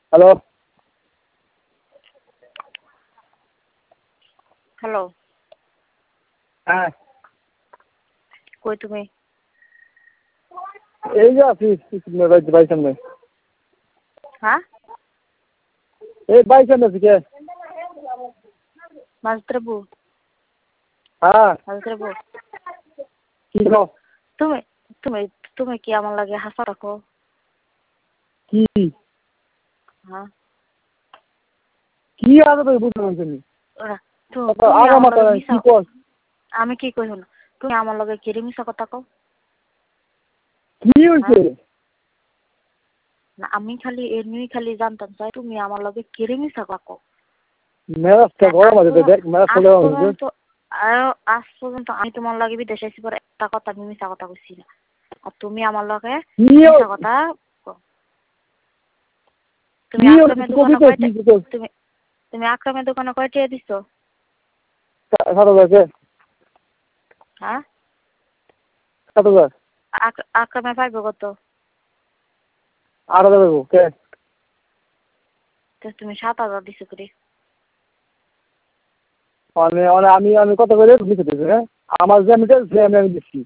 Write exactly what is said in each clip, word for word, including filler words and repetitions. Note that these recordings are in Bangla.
হ্যালো হ্যালো হ্যাঁ কই তুমি? এই যে আছি বাড়ির সামনে। হ্যাঁ এই বাড়ির সামনে আছি কে? মাঝদ্রবু হ্যাঁ মাঝদ্রবু কি কও? তুমি তুমি তুমি কি আমার লাগে হাসা রাখো? কি হ্যাঁ কি আগে তো বুঝতে পারছি নি। ওরা তো তুমি আগা আমার মাথা লগে নাই, মিশা কি কস? আমি কি কই হন তুমি আমার লগে কিরে মিশা কথা কও? কি হইছে? না আমি খালি এমনি খালি জানতাম চাই তুমি আমার লগে কিরে মিশা কথা কও? মেজাজটা গরম আছে দেখ, মেজাজ চলে যাচ্ছে। তো আজ পর্যন্ত আমি তোমার লাগে বিদেশে এসে পরে একটা কথা আমি মিশা কথা কইছি না। আর তুমি আমার লগে মিশা কথা তুমি আকরামের দোকানে কয়টা তুমি তুমি আকরামের দোকানে কয় টাকা দিছো? সাত হাজার। হ্যাঁ সাত হাজার। আকরামে পাইবো কত? আট হাজার পাইবো কে? তো তুমি সাত হাজার দিছো করে। মানে মানে আমি আমি কত করে দিতে দিছি হ্যাঁ? আমার যে আমি যে আমি আমি দিচ্ছি।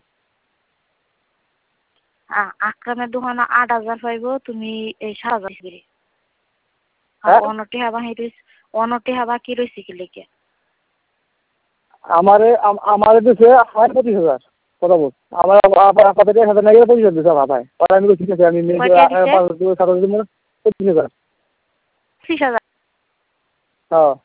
আকরামের দোকানে আট হাজার পাইবো, তুমি এই সাত হাজার করে। আর হ্যাঁ অনটি হাবা হেঁটে অনটি হাবা কি রয়েছে কি লেগে? আমারে আমারে দিছে আমার পঁচিশ হাজার কথা বল। আমার কত টাকা হাজার নাকি পঁচিশ হাজার দিছে ভাই। আর আমি ঠিক আছে আমি সাত হাজার দিব পঁচিশ হাজার। ত্রিশ হাজার। হ্যাঁ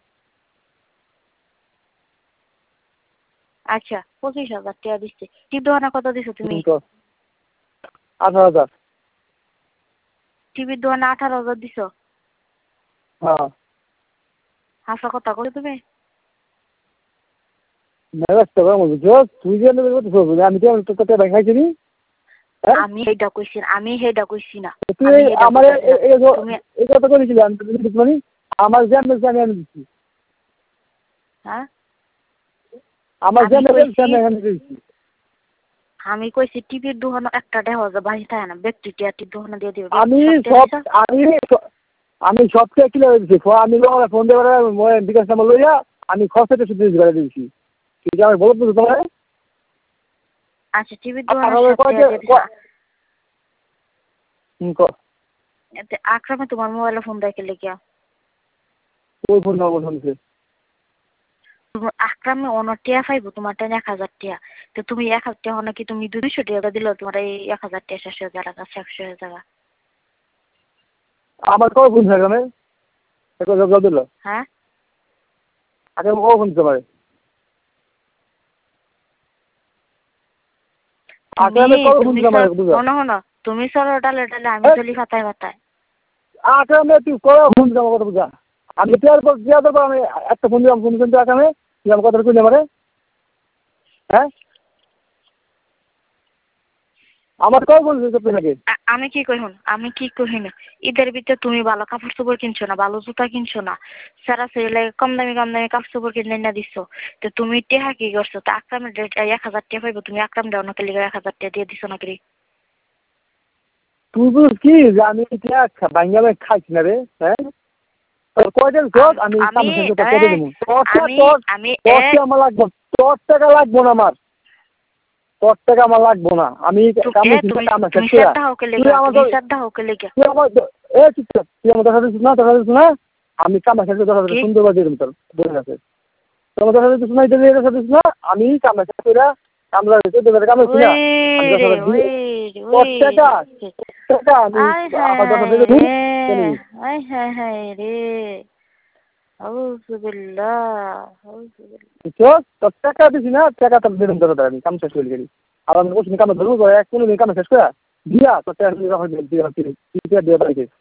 আচ্ছা পঁচিশ হাজার টাকা দিচ্ছে। টিপ দোকানে কত দিছো তুমি? আঠারো হাজার। টিভির দোকানে আঠারো হাজার দিছো? হ্যাঁ হাসা কথা কই তুমি? মেজাজটা গরম হচ্ছে। তুই যে আমি তো তোকে দেখাইছি নি। আমি হেডা কইছি আমি হেডা কইছি না। তুই আমার এই কথা করেছিলি আমি আমার জ্যাম আমি আমি দিচ্ছি। হ্যাঁ আমার জ্যাম আমি দিচ্ছি। আমি কইছি টিভির দোকানে একটা দেওয়া যায় বাড়ি থাকে না, ব্যক্তি টিয়াটির দোকানে দিয়ে দিবে। আমি সব আমি আমি সবকে কিলো দিচ্ছি। আমি ফোন দিয়ে বিকাশ নাম্বার লইয়া আমি খরচাটা শুধু করে দিয়েছি। ঠিক আছে আমি বলবো তো তোমার। আচ্ছা টিভির দোকানে আকরামে তোমার মোবাইলে ফোন দেয় কে লেগিয়া? ওই ফোন নাম্বার শুনছে আকরামে অনেক টিয়া পাইবো, তোমার টাইম এক হাজার টিয়া। তো তুমি এক হাজার টিয়া নাকি তুমি দুইশো টাকা দিল তোমার এই এক হাজার টিয়া শেষ হয়ে যারা কাছে একশো হয়ে যাওয়া। আমার কবে ফোন থাকে জব দিল? হ্যাঁ আগে কবে ফোন দিতে পারে? তুমি সরো ডালে ডালে আমি চলি খাতায় খাতায়। আকামে তুই কবে ফোন দিতে আমার কথা বুঝা? আমি দেওয়ার পর দেওয়ার পর আমি একটা ফোন দিলাম ফোন কিন্তু আকামে তুই আমার কথা কইলে আমারে হ্যাঁ আমার কবে ফোন দিতে নাকি? আমি কি কই হন আমি কি কই না ঈদের ভিতরে তুমি ভালো কাপড় চোপড় কিনছো না, ভালো জুতা কিনছো না, সারা সেলে কম দামি কম দামি কাপড় চোপড় কিনে না দিছো। তো তুমি টেহা কি করছো? তো আকরামের এক হাজার টাকা পাইবো, তুমি আকরাম দেও না কেলিগা এক হাজার টাকা দিয়ে দিছো না কি? তুই বুঝ কি যে আমি বাঙ্গালে খাইছি না রে হ্যাঁ? কয়দিন চোখ আমি আমার লাগবো তোর টাকা লাগবো না আমার তোর টাকা আমার লাগবো না। আমি তুই আমার দেখা দিচ্ছিস না দেখা দিচ্ছিস না আমি কামা শেষ দেখা যাচ্ছে সুন্দর বাজে তোর বলে আছে তোমার দেখা দিচ্ছিস না দেখা দিচ্ছিস না আমি কামা শেষ করে কামলা কাম হচ্ছি না টাকা দিছি না টাকা তো বেরোন ধরো আমি কাম শেষ করে গেলি আর আমি কামে ধরবো এক কোনো দিন কামে শেষ করে দিয়া তো টাকা দিয়ে